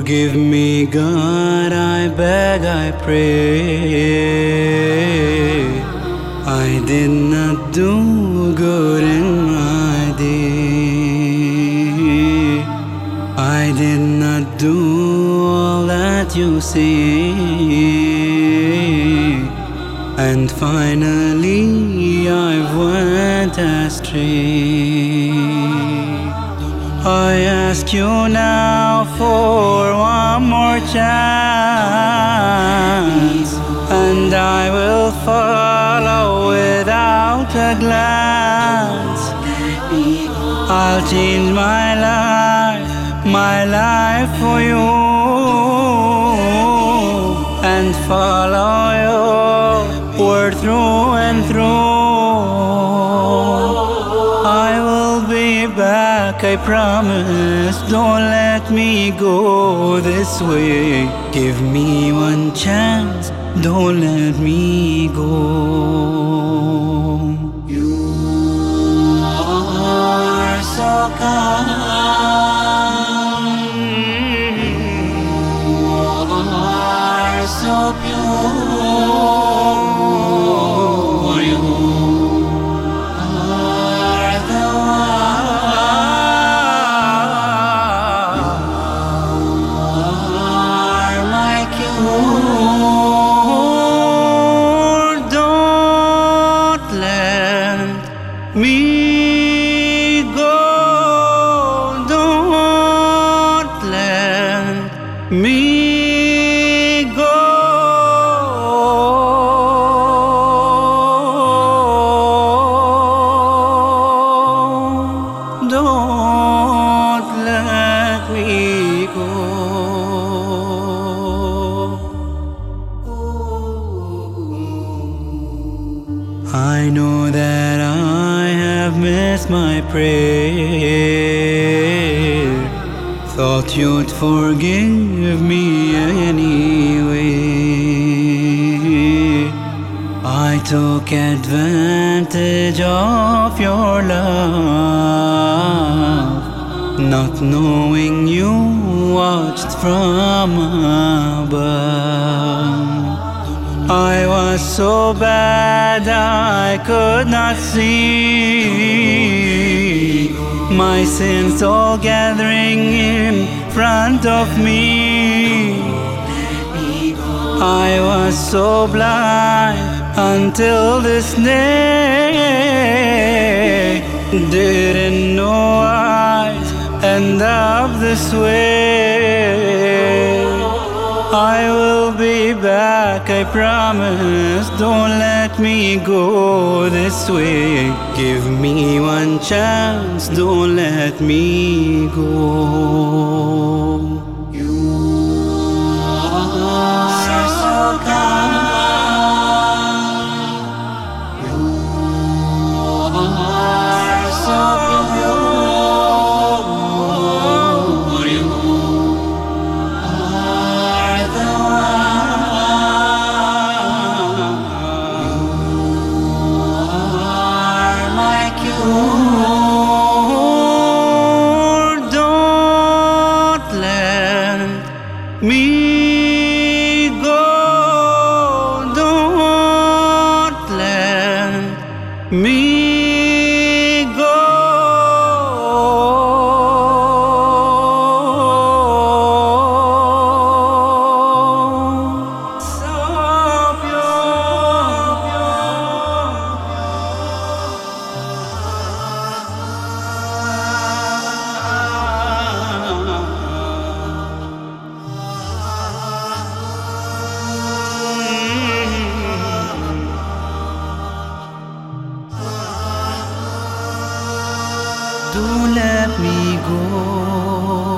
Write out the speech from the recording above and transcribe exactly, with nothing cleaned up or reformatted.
Forgive me, God, I beg, I pray. I did not do good in my day. I did not do all that you say. And finally I went astray. I ask you now for one more chance, and I will follow without a glance. I'll change my life, my life for you, and follow your word through and through. I will be back, I promise. Don't let me go this way. Give me one chance, don't let me go. You are so kind, you are so pure. Me go, don't let me go. Don't let me go. I know that I have missed my prayer. Thought you'd forgive me anyway. I took advantage of your love, not knowing you watched from above. I was so bad I could not see my sins all gathering in front of me. I was so blind until this day. Didn't know I'd end up this way. I will be back, I promise. Don't let me go this way. Give me one chance, don't let me go. You are so kind, you are so pure. Me go, don't let me go. So don't let me go.